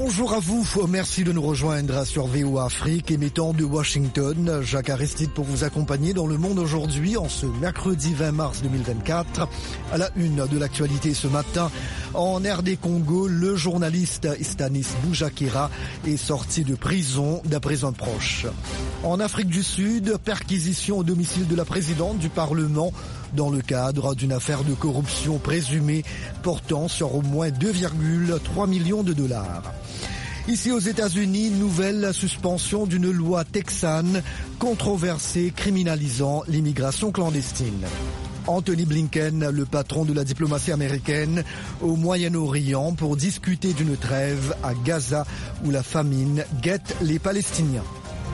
Bonjour à vous, merci de nous rejoindre sur VOA Afrique, émettant de Washington. Jacques Aristide pour vous accompagner dans le monde aujourd'hui en ce mercredi 20 mars 2024. À la une de l'actualité ce matin, en RD Congo, le journaliste Stanis Boujakera est sorti de prison d'après un proche. En Afrique du Sud, perquisition au domicile de la présidente du Parlement dans le cadre d'une affaire de corruption présumée portant sur au moins 2,3 millions de dollars. Ici aux États-Unis, nouvelle suspension d'une loi texane controversée criminalisant l'immigration clandestine. Anthony Blinken, le patron de la diplomatie américaine au Moyen-Orient pour discuter d'une trêve à Gaza où la famine guette les Palestiniens.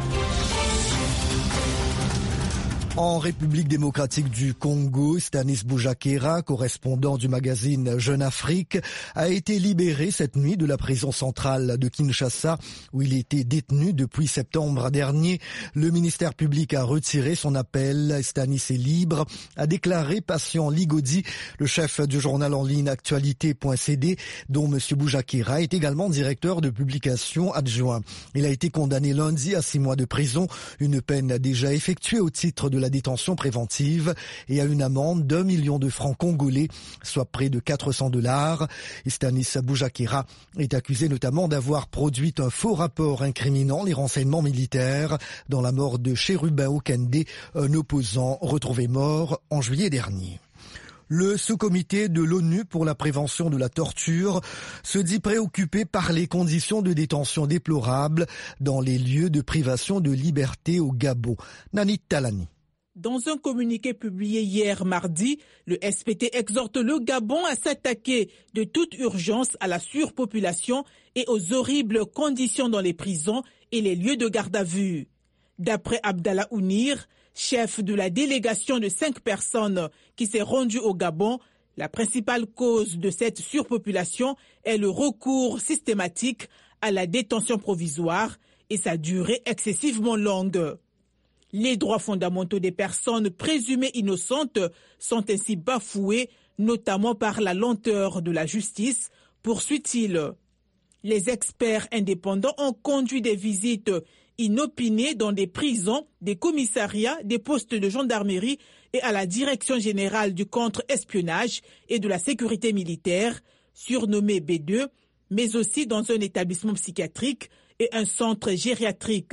En République démocratique du Congo, Stanis Boujakera, correspondant du magazine Jeune Afrique, a été libéré cette nuit de la prison centrale de Kinshasa, où il était détenu depuis septembre dernier. Le ministère public a retiré son appel. Stanis est libre, a déclaré Patient Ligodi, le chef du journal en ligne Actualité.cd, dont M. Boujakera est également directeur de publication adjoint. Il a été condamné lundi à 6 mois de prison, une peine déjà effectuée au titre de la détention préventive et à une amende d'1 million de francs congolais, soit près de $400. Stanis Boujakera est accusé notamment d'avoir produit un faux rapport incriminant les renseignements militaires dans la mort de Chérubin Okende, un opposant retrouvé mort en juillet dernier. Le sous-comité de l'ONU pour la prévention de la torture se dit préoccupé par les conditions de détention déplorables dans les lieux de privation de liberté au Gabon. Nanit Talani. Dans un communiqué publié hier mardi, le SPT exhorte le Gabon à s'attaquer de toute urgence à la surpopulation et aux horribles conditions dans les prisons et les lieux de garde à vue. D'après Abdallah Ounir, chef de la délégation de 5 personnes qui s'est rendue au Gabon, la principale cause de cette surpopulation est le recours systématique à la détention provisoire et sa durée excessivement longue. Les droits fondamentaux des personnes présumées innocentes sont ainsi bafoués, notamment par la lenteur de la justice, poursuit-il. Les experts indépendants ont conduit des visites inopinées dans des prisons, des commissariats, des postes de gendarmerie et à la Direction générale du contre-espionnage et de la sécurité militaire, surnommé B2, mais aussi dans un établissement psychiatrique et un centre gériatrique.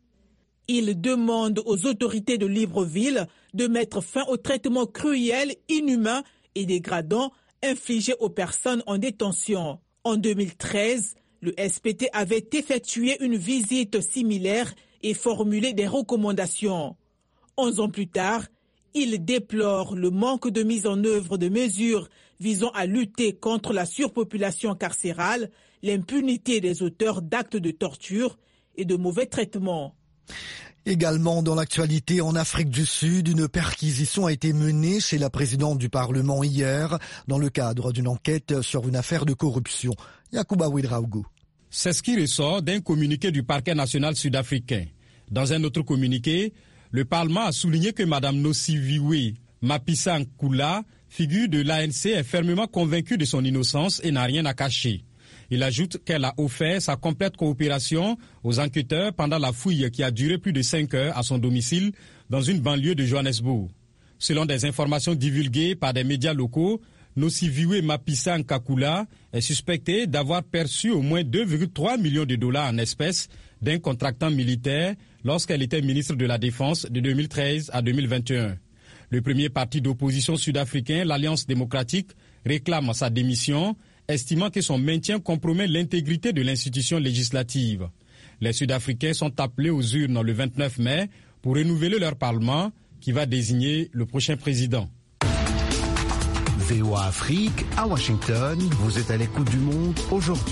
Il demande aux autorités de Libreville de mettre fin aux traitements cruels, inhumains et dégradants infligés aux personnes en détention. En 2013, le SPT avait effectué une visite similaire et formulé des recommandations. 11 ans plus tard, il déplore le manque de mise en œuvre de mesures visant à lutter contre la surpopulation carcérale, l'impunité des auteurs d'actes de torture et de mauvais traitements. Également dans l'actualité, en Afrique du Sud, une perquisition a été menée chez la présidente du Parlement hier dans le cadre d'une enquête sur une affaire de corruption. Yacouba Ouedraogo. C'est ce qui ressort d'un communiqué du parquet national sud-africain. Dans un autre communiqué, le Parlement a souligné que Mme Nosiviwe Mapisa Nkula, figure de l'ANC, est fermement convaincue de son innocence et n'a rien à cacher. Il ajoute qu'elle a offert sa complète coopération aux enquêteurs pendant la fouille qui a duré plus de 5 heures à son domicile dans une banlieue de Johannesburg. Selon des informations divulguées par des médias locaux, Nosiviwe Mapisa Nkakula est suspectée d'avoir perçu au moins 2,3 millions de dollars en espèces d'un contractant militaire lorsqu'elle était ministre de la Défense de 2013 à 2021. Le premier parti d'opposition sud-africain, l'Alliance démocratique, réclame sa démission, estimant que son maintien compromet l'intégrité de l'institution législative. Les Sud-Africains sont appelés aux urnes le 29 mai pour renouveler leur Parlement qui va désigner le prochain président. VOA Afrique, à Washington, vous êtes à l'écoute du monde aujourd'hui.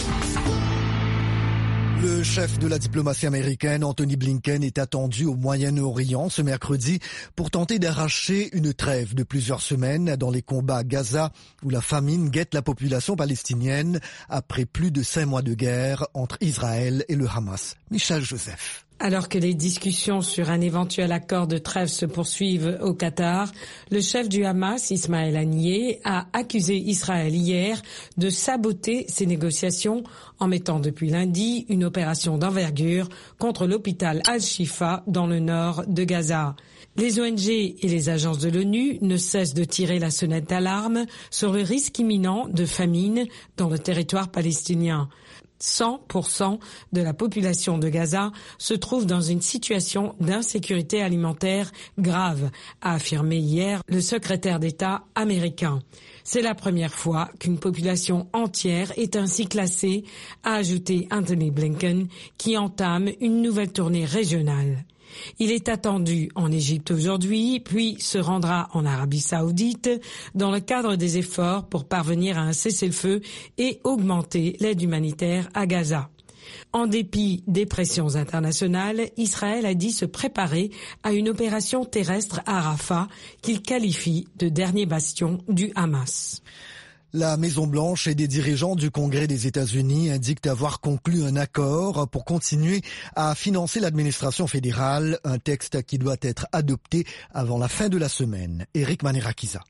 Le chef de la diplomatie américaine, Anthony Blinken, est attendu au Moyen-Orient ce mercredi pour tenter d'arracher une trêve de plusieurs semaines dans les combats à Gaza où la famine guette la population palestinienne après plus de 5 mois de guerre entre Israël et le Hamas. Michel Joseph. Alors que les discussions sur un éventuel accord de trêve se poursuivent au Qatar, le chef du Hamas, Ismaël Haniyeh, a accusé Israël hier de saboter ces négociations en mettant depuis lundi une opération d'envergure contre l'hôpital Al-Shifa dans le nord de Gaza. Les ONG et les agences de l'ONU ne cessent de tirer la sonnette d'alarme sur le risque imminent de famine dans le territoire palestinien. 100% de la population de Gaza se trouve dans une situation d'insécurité alimentaire grave, a affirmé hier le secrétaire d'État américain. C'est la première fois qu'une population entière est ainsi classée, a ajouté Anthony Blinken, qui entame une nouvelle tournée régionale. Il est attendu en Égypte aujourd'hui, puis se rendra en Arabie Saoudite dans le cadre des efforts pour parvenir à un cessez-le-feu et augmenter l'aide humanitaire à Gaza. En dépit des pressions internationales, Israël a dit se préparer à une opération terrestre à Rafah qu'il qualifie de dernier bastion du Hamas. La Maison-Blanche et des dirigeants du Congrès des États-Unis indiquent avoir conclu un accord pour continuer à financer l'administration fédérale, un texte qui doit être adopté avant la fin de la semaine. Eric Manerakiza.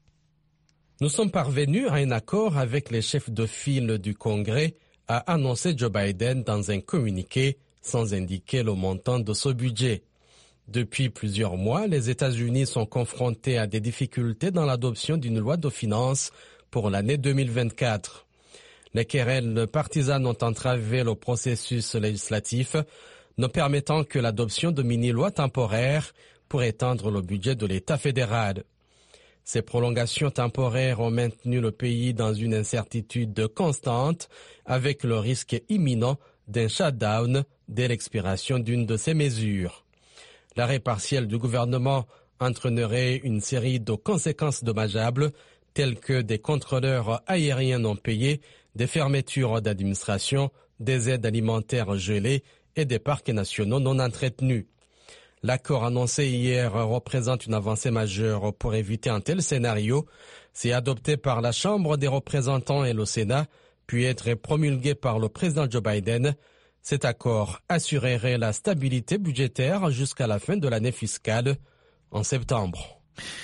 Nous sommes parvenus à un accord avec les chefs de file du Congrès, a annoncé Joe Biden dans un communiqué sans indiquer le montant de ce budget. Depuis plusieurs mois, les États-Unis sont confrontés à des difficultés dans l'adoption d'une loi de finances pour l'année 2024. Les querelles partisanes ont entravé le processus législatif, ne permettant que l'adoption de mini-lois temporaires pour étendre le budget de l'État fédéral. Ces prolongations temporaires ont maintenu le pays dans une incertitude constante, avec le risque imminent d'un shutdown dès l'expiration d'une de ces mesures. L'arrêt partiel du gouvernement entraînerait une série de conséquences dommageables, tels que des contrôleurs aériens non payés, des fermetures d'administration, des aides alimentaires gelées et des parcs nationaux non entretenus. L'accord annoncé hier représente une avancée majeure pour éviter un tel scénario. C'est adopté par la Chambre des représentants et le Sénat, puis être promulgué par le président Joe Biden. Cet accord assurerait la stabilité budgétaire jusqu'à la fin de l'année fiscale en septembre.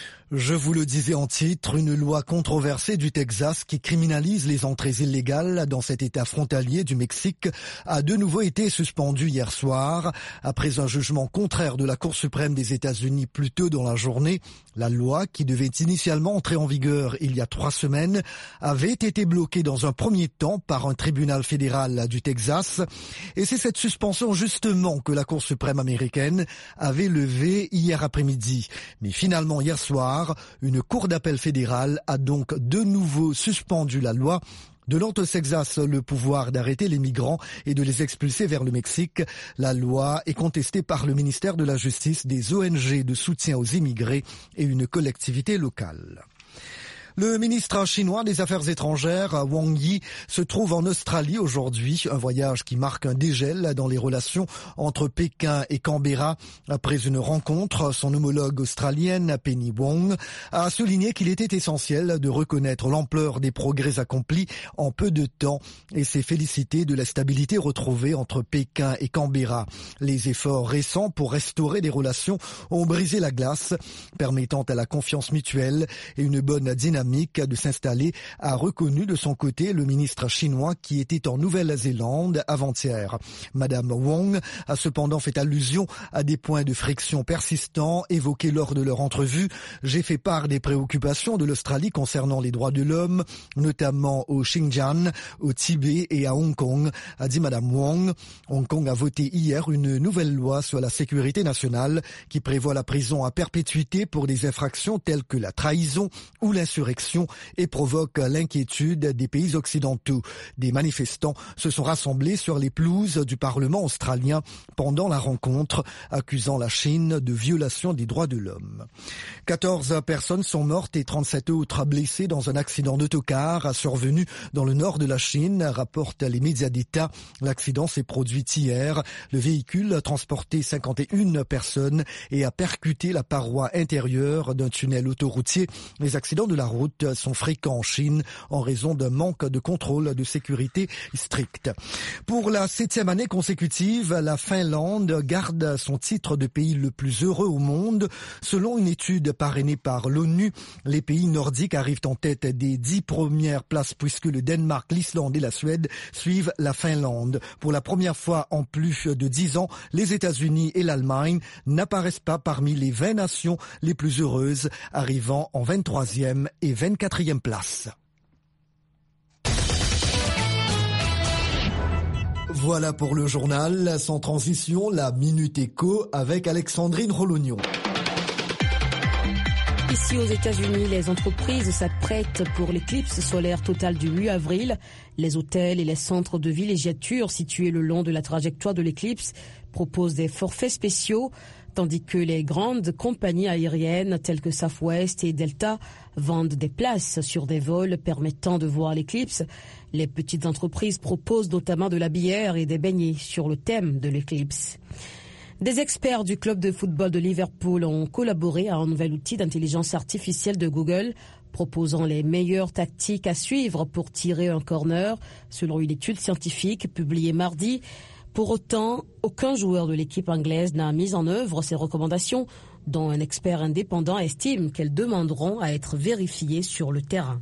Je vous le disais en titre, une loi controversée du Texas qui criminalise les entrées illégales dans cet État frontalier du Mexique a de nouveau été suspendue hier soir. Après un jugement contraire de la Cour suprême des États-Unis plus tôt dans la journée, la loi, qui devait initialement entrer en vigueur il y a 3 semaines, avait été bloquée dans un premier temps par un tribunal fédéral du Texas. Et c'est cette suspension justement que la Cour suprême américaine avait levée hier après-midi. Mais finalement, hier soir, une cour d'appel fédérale a donc de nouveau suspendu la loi donnant au Texas le pouvoir d'arrêter les migrants et de les expulser vers le Mexique. La loi est contestée par le ministère de la Justice, des ONG de soutien aux immigrés et une collectivité locale. Le ministre chinois des Affaires étrangères, Wang Yi, se trouve en Australie aujourd'hui, un voyage qui marque un dégel dans les relations entre Pékin et Canberra. Après une rencontre, son homologue australienne, Penny Wong, a souligné qu'il était essentiel de reconnaître l'ampleur des progrès accomplis en peu de temps et s'est félicité de la stabilité retrouvée entre Pékin et Canberra. Les efforts récents pour restaurer des relations ont brisé la glace, permettant à la confiance mutuelle et une bonne dynamique de s'installer, a reconnu de son côté le ministre chinois qui était en Nouvelle-Zélande avant-hier. Madame Wong a cependant fait allusion à des points de friction persistants évoqués lors de leur entrevue. J'ai fait part des préoccupations de l'Australie concernant les droits de l'homme, notamment au Xinjiang, au Tibet et à Hong Kong, a dit Madame Wong. Hong Kong a voté hier une nouvelle loi sur la sécurité nationale qui prévoit la prison à perpétuité pour des infractions telles que la trahison ou l'insurrection et provoque l'inquiétude des pays occidentaux. Des manifestants se sont rassemblés sur les pelouses du Parlement australien pendant la rencontre, accusant la Chine de violation des droits de l'homme. 14 personnes sont mortes et 37 autres blessées dans un accident d'autocar survenu dans le nord de la Chine, rapportent les médias d'État. L'accident s'est produit hier. Le véhicule transportait 51 personnes et a percuté la paroi intérieure d'un tunnel autoroutier. Les accidents de la route route sont fréquents en Chine en raison d'un manque de contrôle de sécurité strict. Pour la 7e année consécutive, la Finlande garde son titre de pays le plus heureux au monde. Selon une étude parrainée par l'ONU, les pays nordiques arrivent en tête des 10 premières places puisque le Danemark, l'Islande et la Suède suivent la Finlande. Pour la première fois en plus de 10 ans, les États-Unis et l'Allemagne n'apparaissent pas parmi les 20 nations les plus heureuses, arrivant en 23e et 24e place. Voilà pour le journal. Sans transition, la Minute Éco avec Alexandrine Rolognon. Ici aux États-Unis, les entreprises s'apprêtent pour l'éclipse solaire totale du 8 avril. Les hôtels et les centres de villégiature situés le long de la trajectoire de l'éclipse proposent des forfaits spéciaux, tandis que les grandes compagnies aériennes telles que Southwest et Delta vendent des places sur des vols permettant de voir l'éclipse. Les petites entreprises proposent notamment de la bière et des beignets sur le thème de l'éclipse. Des experts du club de football de Liverpool ont collaboré à un nouvel outil d'intelligence artificielle de Google proposant les meilleures tactiques à suivre pour tirer un corner, selon une étude scientifique publiée mardi. Pour autant, aucun joueur de l'équipe anglaise n'a mis en œuvre ces recommandations, dont un expert indépendant estime qu'elles demanderont à être vérifiées sur le terrain.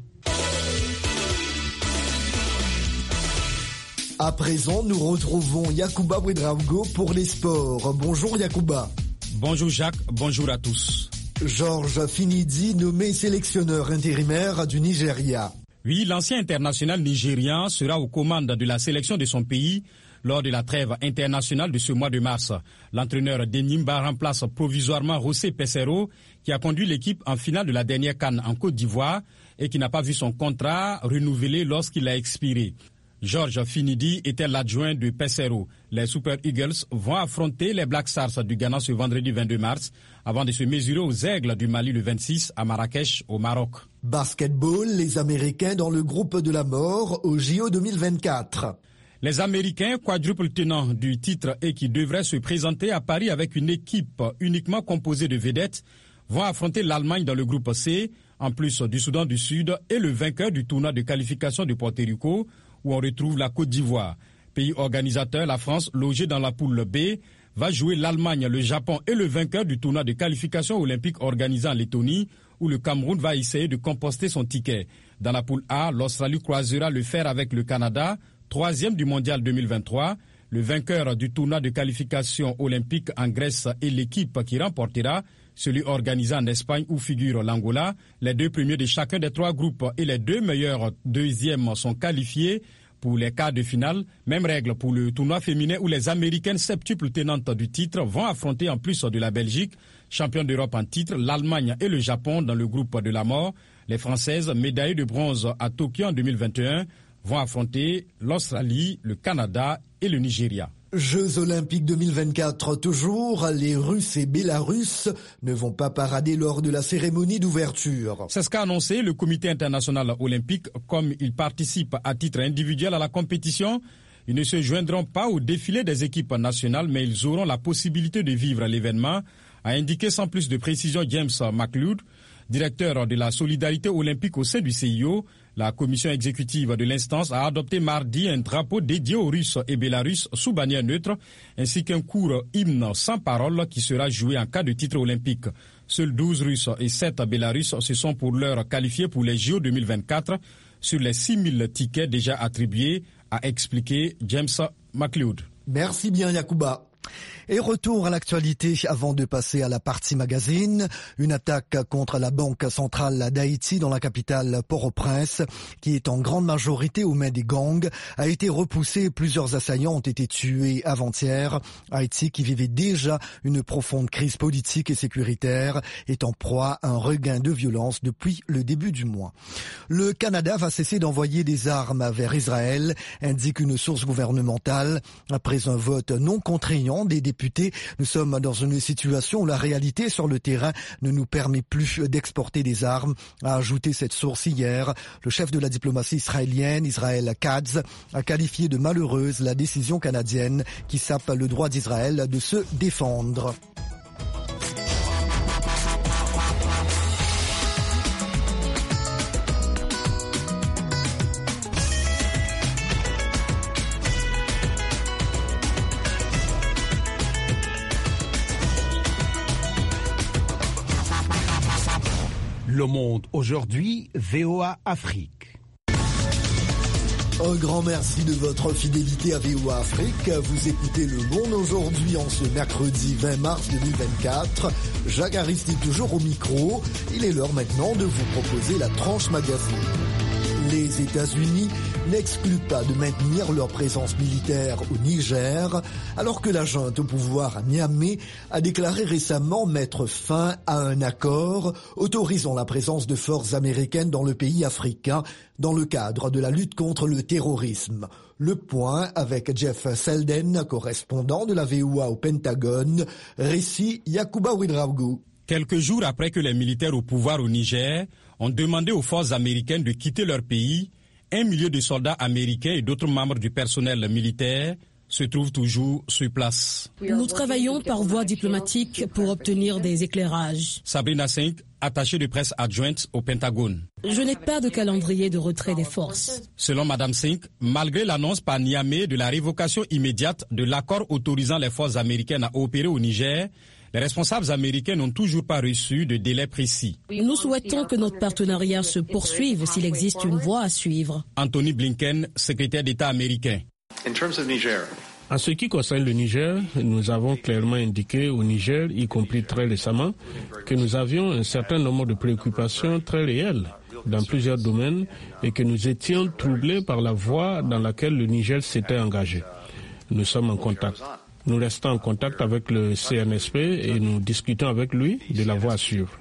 À présent, nous retrouvons Yacouba Ouedraogo pour les sports. Bonjour Yacouba. Bonjour Jacques, bonjour à tous. Georges Finidi, nommé sélectionneur intérimaire du Nigeria. Oui, l'ancien international nigérian sera aux commandes de la sélection de son pays lors de la trêve internationale de ce mois de mars. L'entraîneur d'Enimba remplace provisoirement José Peseiro, qui a conduit l'équipe en finale de la dernière CAN en Côte d'Ivoire et qui n'a pas vu son contrat renouvelé lorsqu'il a expiré. Georges Finidi était l'adjoint de Peseiro. Les Super Eagles vont affronter les Black Stars du Ghana ce vendredi 22 mars avant de se mesurer aux Aigles du Mali le 26 à Marrakech au Maroc. Basketball, les Américains dans le groupe de la mort au JO 2024. Les Américains, quadruple tenants du titre et qui devraient se présenter à Paris avec une équipe uniquement composée de vedettes, vont affronter l'Allemagne dans le groupe C, en plus du Soudan du Sud et le vainqueur du tournoi de qualification de Porto Rico, où on retrouve la Côte d'Ivoire. Pays organisateur, la France, logée dans la poule B, va jouer l'Allemagne, le Japon et le vainqueur du tournoi de qualification olympique organisé en Lettonie, où le Cameroun va essayer de composter son ticket. Dans la poule A, l'Australie croisera le fer avec le Canada, 3e du mondial 2023. Le vainqueur du tournoi de qualification olympique en Grèce et l'équipe qui remportera celui organisé en Espagne où figure l'Angola. Les 2 premiers de chacun des 3 groupes et les 2 meilleurs deuxièmes sont qualifiés pour les quarts de finale. Même règle pour le tournoi féminin où les Américaines septuples tenantes du titre vont affronter en plus de la Belgique, championne d'Europe en titre, l'Allemagne et le Japon dans le groupe de la mort. Les Françaises, médaillées de bronze à Tokyo en 2021, vont affronter l'Australie, le Canada et le Nigeria. Jeux Olympiques 2024 toujours, les Russes et Bélarusses ne vont pas parader lors de la cérémonie d'ouverture. C'est ce qu'a annoncé le Comité international olympique. Comme ils participent à titre individuel à la compétition, ils ne se joindront pas au défilé des équipes nationales, mais ils auront la possibilité de vivre l'événement, a indiqué sans plus de précision James McLeod, directeur de la solidarité olympique au sein du CIO. La commission exécutive de l'instance a adopté mardi un drapeau dédié aux Russes et Bélarusses sous bannière neutre, ainsi qu'un court hymne sans parole qui sera joué en cas de titre olympique. Seuls 12 Russes et 7 Bélarusses se sont pour l'heure qualifiés pour les JO 2024 sur les 6000 tickets déjà attribués, a expliqué James McLeod. Merci bien Yacouba. Et retour à l'actualité avant de passer à la partie magazine. Une attaque contre la Banque centrale d'Haïti dans la capitale Port-au-Prince, qui est en grande majorité aux mains des gangs, a été repoussée. Plusieurs assaillants ont été tués avant-hier. Haïti, qui vivait déjà une profonde crise politique et sécuritaire, est en proie à un regain de violence depuis le début du mois. Le Canada va cesser d'envoyer des armes vers Israël, indique une source gouvernementale. Après un vote non contraignant des députés, nous sommes dans une situation où la réalité sur le terrain ne nous permet plus d'exporter des armes, a ajouté cette source hier. Le chef de la diplomatie israélienne, Israël Katz, a qualifié de malheureuse la décision canadienne qui sape le droit d'Israël de se défendre. Le Monde aujourd'hui, VOA Afrique. Un grand merci de votre fidélité à VOA Afrique. Vous écoutez Le Monde aujourd'hui en ce mercredi 20 mars 2024. Jacques Aristide toujours au micro. Il est l'heure maintenant de vous proposer la tranche magazine. Les États-Unis n'excluent pas de maintenir leur présence militaire au Niger, alors que la junte au pouvoir à Niamey a déclaré récemment mettre fin à un accord autorisant la présence de forces américaines dans le pays africain dans le cadre de la lutte contre le terrorisme. Le point avec Jeff Selden, correspondant de la VOA au Pentagone. Récit Yacouba Ouedraogo. Quelques jours après que les militaires au pouvoir au Niger ont demandé aux forces américaines de quitter leur pays, 1 million de soldats américains et d'autres membres du personnel militaire se trouvent toujours sur place. Nous travaillons par voie diplomatique pour obtenir des éclairages. Sabrina Sink, attachée de presse adjointe au Pentagone. Je n'ai pas de calendrier de retrait des forces. Selon Mme Sink, malgré l'annonce par Niamey de la révocation immédiate de l'accord autorisant les forces américaines à opérer au Niger, les responsables américains n'ont toujours pas reçu de délai précis. Nous souhaitons que notre partenariat se poursuive s'il existe une voie à suivre. Anthony Blinken, secrétaire d'État américain. En ce qui concerne le Niger, nous avons clairement indiqué au Niger, y compris très récemment, que nous avions un certain nombre de préoccupations très réelles dans plusieurs domaines et que nous étions troublés par la voie dans laquelle le Niger s'était engagé. Nous sommes en contact. Nous restons en contact avec le CNSP et nous discutons avec lui de la voie à suivre.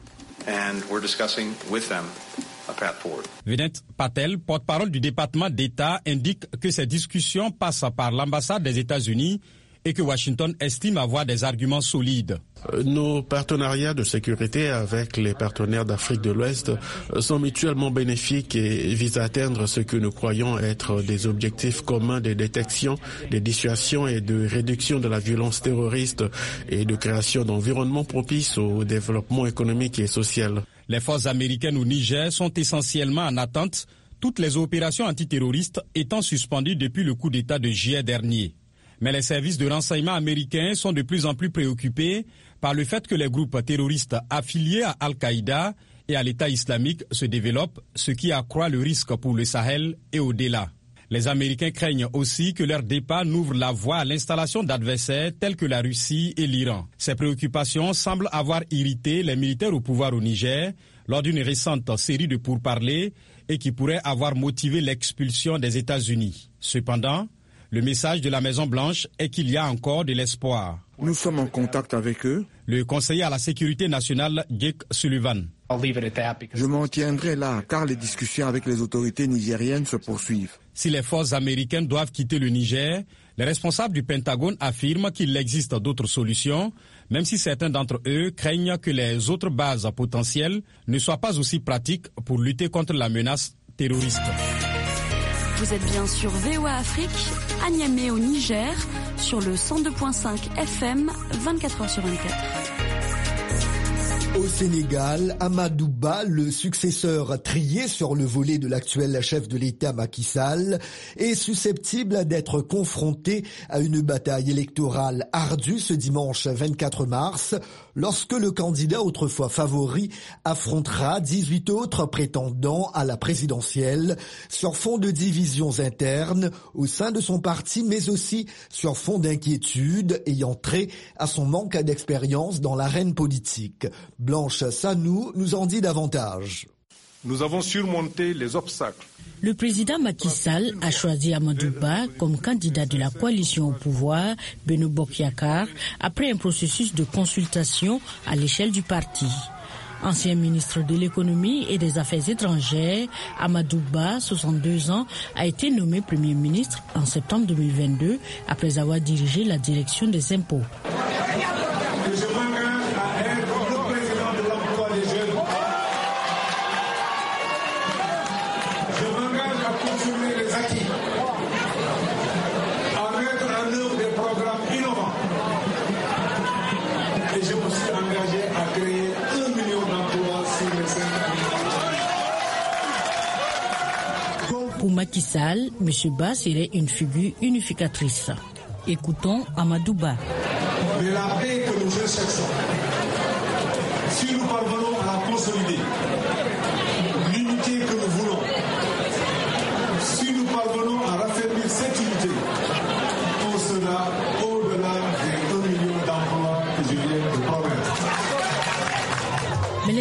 Vinet Patel, porte-parole du département d'État, indique que ces discussions passent par l'ambassade des États-Unis et que Washington estime avoir des arguments solides. Nos partenariats de sécurité avec les partenaires d'Afrique de l'Ouest sont mutuellement bénéfiques et visent à atteindre ce que nous croyons être des objectifs communs de détection, de dissuasion et de réduction de la violence terroriste et de création d'environnements propices au développement économique et social. Les forces américaines au Niger sont essentiellement en attente, toutes les opérations antiterroristes étant suspendues depuis le coup d'État de juillet dernier. Mais les services de renseignement américains sont de plus en plus préoccupés par le fait que les groupes terroristes affiliés à Al-Qaïda et à l'État islamique se développent, ce qui accroît le risque pour le Sahel et au-delà. Les Américains craignent aussi que leur départ n'ouvre la voie à l'installation d'adversaires tels que la Russie et l'Iran. Ces préoccupations semblent avoir irrité les militaires au pouvoir au Niger lors d'une récente série de pourparlers et qui pourraient avoir motivé l'expulsion des États-Unis. Cependant, le message de la Maison-Blanche est qu'il y a encore de l'espoir. Nous sommes en contact avec eux. Le conseiller à la sécurité nationale, Jake Sullivan. Je m'en tiendrai là, car les discussions avec les autorités nigériennes se poursuivent. Si les forces américaines doivent quitter le Niger, les responsables du Pentagone affirment qu'il existe d'autres solutions, même si certains d'entre eux craignent que les autres bases potentielles ne soient pas aussi pratiques pour lutter contre la menace terroriste. Vous êtes bien sur VOA Afrique, à Niamey au Niger, sur le 102.5 FM, 24h sur 24. Au Sénégal, Amadou Ba, le successeur trié sur le volet de l'actuel chef de l'État Macky Sall, est susceptible d'être confronté à une bataille électorale ardue ce dimanche 24 mars, lorsque le candidat autrefois favori affrontera 18 autres prétendants à la présidentielle sur fond de divisions internes au sein de son parti, mais aussi sur fond d'inquiétude ayant trait à son manque d'expérience dans l'arène politique. Blanche Sanou nous en dit davantage. Nous avons surmonté les obstacles. Le président Macky Sall a choisi Amadou Ba comme candidat de la coalition au pouvoir, Benno Bokk Yakaar, après un processus de consultation à l'échelle du parti. Ancien ministre de l'économie et des affaires étrangères, Amadou Ba, 62 ans, a été nommé Premier ministre en septembre 2022 après avoir dirigé la direction des impôts. Pour Macky Sall, M. Ba serait une figure unificatrice. Écoutons Amadou Ba. Mais la paix que nous recherchons, si nous parvenons à la consolider,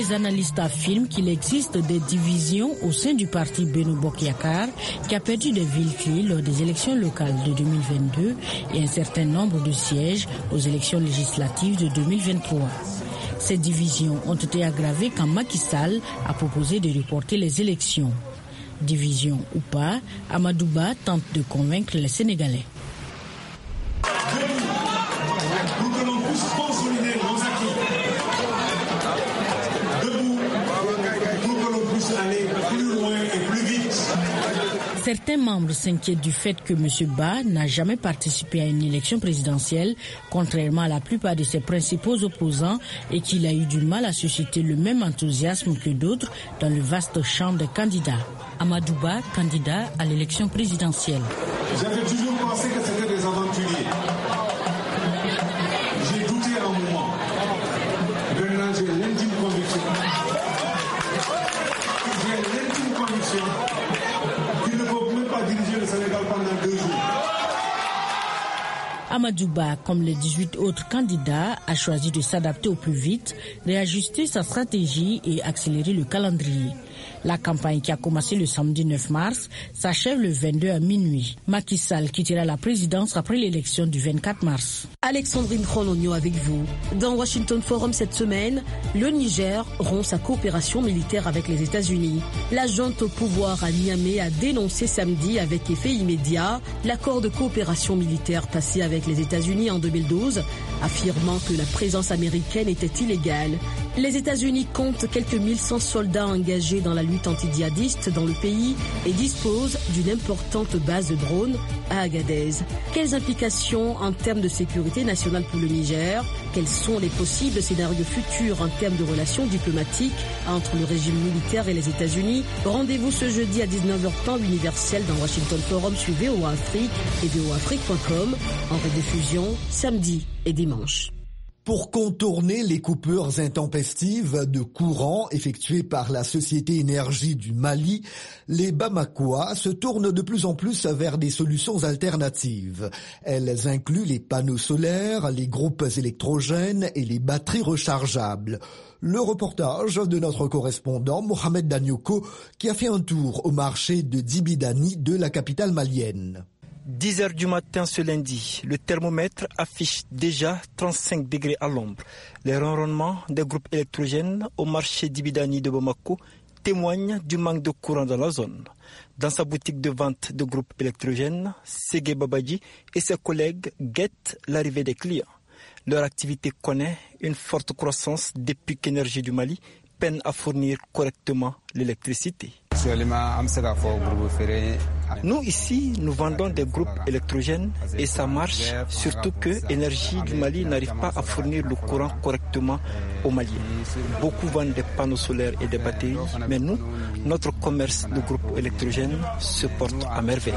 Les analystes affirment qu'il existe des divisions au sein du parti Beno Bokk Yakaar qui a perdu des villes clés lors des élections locales de 2022 et un certain nombre de sièges aux élections législatives de 2023. Ces divisions ont été aggravées quand Macky Sall a proposé de reporter les élections. Division ou pas, Amadou Ba tente de convaincre les Sénégalais. Certains membres s'inquiètent du fait que M. Ba n'a jamais participé à une élection présidentielle, contrairement à la plupart de ses principaux opposants, et qu'il a eu du mal à susciter le même enthousiasme que d'autres dans le vaste champ des candidats. Amadou Ba, candidat à l'élection présidentielle. J'avais toujours pensé que c'était des aventuriers. J'ai douté un moment. Maintenant, j'ai l'intime conviction. Qu'il ne faut même pas diriger le Sénégal pendant 2 jours. Amadou Ba, comme les 18 autres candidats, a choisi de s'adapter au plus vite, réajuster sa stratégie et accélérer le calendrier. La campagne qui a commencé le samedi 9 mars s'achève le 22 à minuit. Macky Sall quittera la présidence après l'élection du 24 mars. Alexandrine Kronogno avec vous. Dans Washington Forum cette semaine, le Niger rompt sa coopération militaire avec les États-Unis. La junte au pouvoir à Niamey a dénoncé samedi avec effet immédiat l'accord de coopération militaire passé avec les États-Unis en 2012, affirmant que la présence américaine était illégale. Les États-Unis comptent quelques 1100 soldats engagés dans la lutte anti-djihadiste dans le pays et disposent d'une importante base de drones à Agadez. Quelles implications en termes de sécurité nationale pour le Niger? Quels sont les possibles scénarios futurs en termes de relations diplomatiques entre le régime militaire et les États-Unis? Rendez-vous ce jeudi à 19h temps universel dans Washington Forum sur VOA Afrique et voaafrique.com en rediffusion samedi et dimanche. Pour contourner les coupures intempestives de courant effectuées par la Société Énergie du Mali, les Bamakois se tournent de plus en plus vers des solutions alternatives. Elles incluent les panneaux solaires, les groupes électrogènes et les batteries rechargeables. Le reportage de notre correspondant Mohamed Danyoko qui a fait un tour au marché de Dibidani de la capitale malienne. 10h du matin ce lundi, le thermomètre affiche déjà 35 degrés à l'ombre. Les ronronnements des groupes électrogènes au marché d'Ibidani de Bamako témoignent du manque de courant dans la zone. Dans sa boutique de vente de groupes électrogènes, Ségué Babadji et ses collègues guettent l'arrivée des clients. Leur activité connaît une forte croissance depuis qu'Énergie du Mali peine à fournir correctement l'électricité. Nous ici, nous vendons des groupes électrogènes et ça marche, surtout que Énergie du Mali n'arrive pas à fournir le courant correctement aux Maliens. Beaucoup vendent des panneaux solaires et des batteries, mais nous, notre commerce de groupes électrogènes se porte à merveille.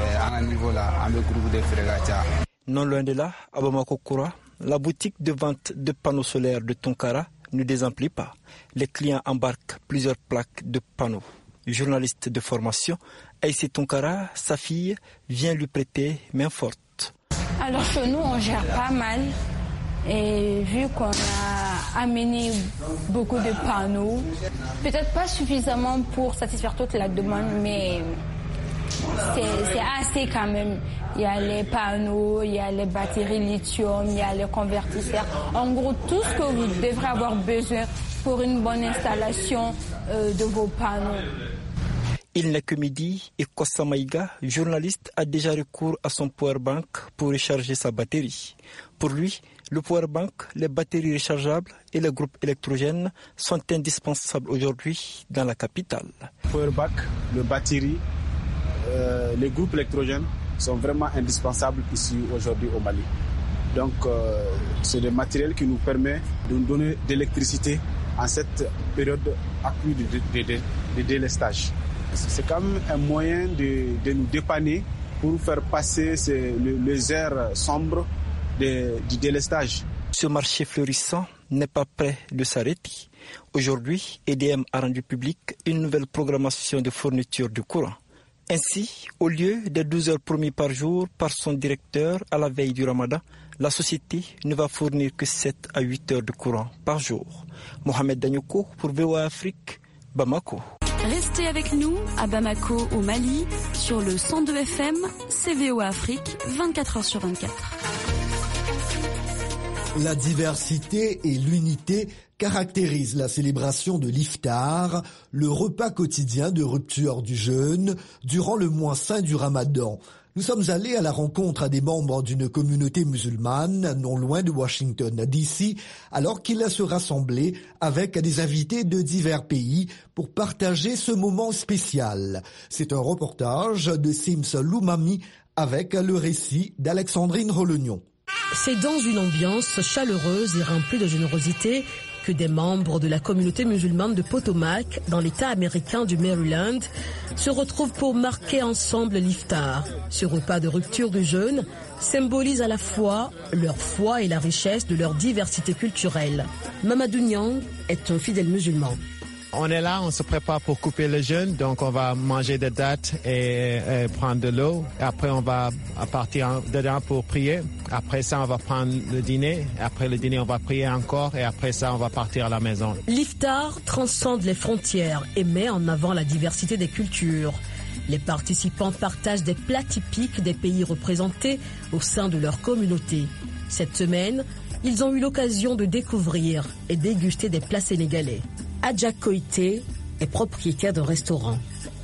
Non loin de là, à Bamako-Koura, la boutique de vente de panneaux solaires de Tonkara ne désemplit pas. Les clients embarquent plusieurs plaques de panneaux. Journaliste de formation, Aïssé Tonkara, sa fille, vient lui prêter main forte. Alors chez nous, on gère pas mal. Et vu qu'on a amené beaucoup de panneaux, peut-être pas suffisamment pour satisfaire toute la demande, mais c'est assez quand même. Il y a les panneaux, il y a les batteries lithium, il y a les convertisseurs. En gros, tout ce que vous devrez avoir besoin pour une bonne installation de vos panneaux. Il n'est que midi et Kossa Maïga, journaliste, a déjà recours à son powerbank pour recharger sa batterie. Pour lui, le powerbank, les batteries rechargeables et les groupes électrogènes sont indispensables aujourd'hui dans la capitale. Powerbank, les batteries, les groupes électrogènes sont vraiment indispensables ici aujourd'hui au Mali. Donc c'est des matériels qui nous permettent de nous donner de l'électricité en cette période accrue de délestage. C'est quand même un moyen de nous dépanner pour faire passer les heures sombres du délestage. Ce marché florissant n'est pas prêt de s'arrêter. Aujourd'hui, EDM a rendu public une nouvelle programmation de fourniture de courant. Ainsi, au lieu des 12 heures promis par jour par son directeur à la veille du Ramadan, la société ne va fournir que 7 à 8 heures de courant par jour. Mohamed Danyoko pour VOA Afrique, Bamako. Restez avec nous à Bamako au Mali sur le 102 FM, c'est VOA Afrique, 24 heures sur 24. La diversité et l'unité caractérisent la célébration de l'iftar, le repas quotidien de rupture du jeûne durant le mois saint du Ramadan. Nous sommes allés à la rencontre des membres d'une communauté musulmane non loin de Washington DC, alors qu'ils se rassemblaient avec des invités de divers pays pour partager ce moment spécial. C'est un reportage de Sims Loumami avec le récit d'Alexandrine Rolognon. C'est dans une ambiance chaleureuse et remplie de générosité que des membres de la communauté musulmane de Potomac, dans l'État américain du Maryland, se retrouvent pour marquer ensemble l'iftar. Ce repas de rupture du jeûne symbolise à la fois leur foi et la richesse de leur diversité culturelle. Mamadou Niang est un fidèle musulman. On est là, on se prépare pour couper le jeûne, donc on va manger des dattes et prendre de l'eau. Après, on va partir dedans pour prier. Après ça, on va prendre le dîner. Après le dîner, on va prier encore. Et après ça, on va partir à la maison. L'iftar transcende les frontières et met en avant la diversité des cultures. Les participants partagent des plats typiques des pays représentés au sein de leur communauté. Cette semaine, ils ont eu l'occasion de découvrir et déguster des plats sénégalais. Adja Koité est propriétaire d'un restaurant.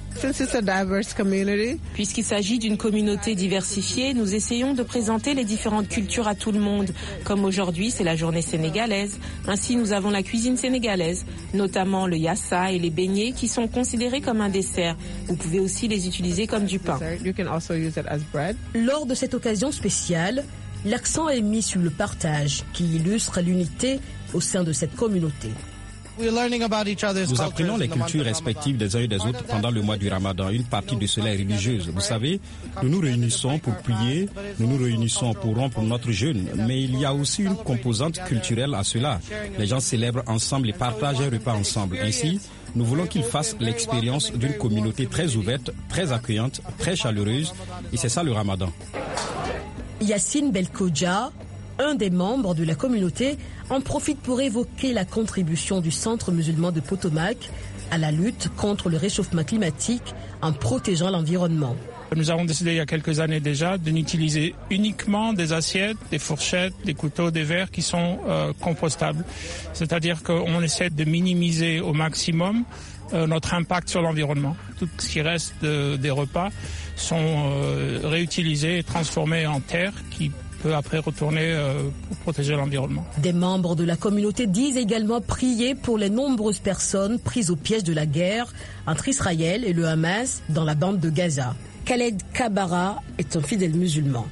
Puisqu'il s'agit d'une communauté diversifiée, nous essayons de présenter les différentes cultures à tout le monde. Comme aujourd'hui, c'est la journée sénégalaise. Ainsi, nous avons la cuisine sénégalaise, notamment le yassa et les beignets qui sont considérés comme un dessert. Vous pouvez aussi les utiliser comme du pain. Lors de cette occasion spéciale, l'accent est mis sur le partage qui illustre l'unité au sein de cette communauté. Nous apprenons les cultures respectives des uns et des autres pendant le mois du Ramadan. Une partie de cela est religieuse. Vous savez, nous nous réunissons pour prier, nous nous réunissons pour rompre notre jeûne. Mais il y a aussi une composante culturelle à cela. Les gens célèbrent ensemble et partagent un repas ensemble. Ainsi, nous voulons qu'ils fassent l'expérience d'une communauté très ouverte, très accueillante, très chaleureuse. Et c'est ça le Ramadan. Yassine Belkodja, un des membres de la communauté, en profite pour évoquer la contribution du Centre musulman de Potomac à la lutte contre le réchauffement climatique en protégeant l'environnement. Nous avons décidé il y a quelques années déjà de n'utiliser uniquement des assiettes, des fourchettes, des couteaux, des verres qui sont compostables. C'est-à-dire qu'on essaie de minimiser au maximum notre impact sur l'environnement. Tout ce qui reste des repas sont réutilisés et transformés en terre qui peut après retourner pour protéger l'environnement. Des membres de la communauté disent également prier pour les nombreuses personnes prises au piège de la guerre entre Israël et le Hamas dans la bande de Gaza. Khaled Kabara est un fidèle musulman.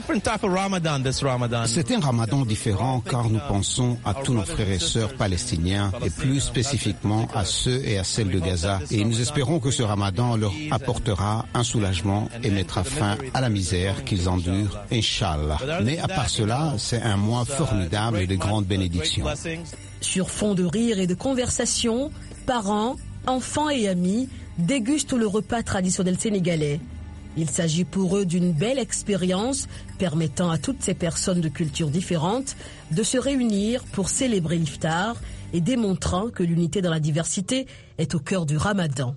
C'est un ramadan différent car nous pensons à tous nos frères et sœurs palestiniens et plus spécifiquement à ceux et à celles de Gaza. Et nous espérons que ce ramadan leur apportera un soulagement et mettra fin à la misère qu'ils endurent, Inch'Allah. Mais à part cela, c'est un mois formidable et de grandes bénédictions. Sur fond de rire et de conversation, parents, enfants et amis dégustent le repas traditionnel sénégalais. Il s'agit pour eux d'une belle expérience permettant à toutes ces personnes de cultures différentes de se réunir pour célébrer l'iftar et démontrant que l'unité dans la diversité est au cœur du Ramadan.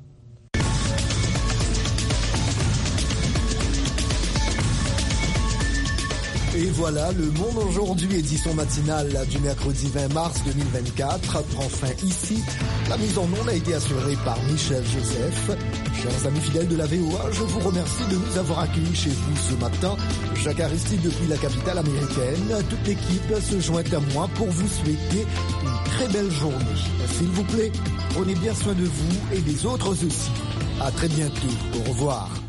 Et voilà, le Monde aujourd'hui, édition matinale du mercredi 20 mars 2024, prend fin ici. La mise en onde a été assurée par Michel Joseph. Chers amis fidèles de la VOA, je vous remercie de nous avoir accueillis chez vous ce matin. Jacques Aristide depuis la capitale américaine. Toute l'équipe se joint à moi pour vous souhaiter une très belle journée. S'il vous plaît, prenez bien soin de vous et des autres aussi. À très bientôt. Au revoir.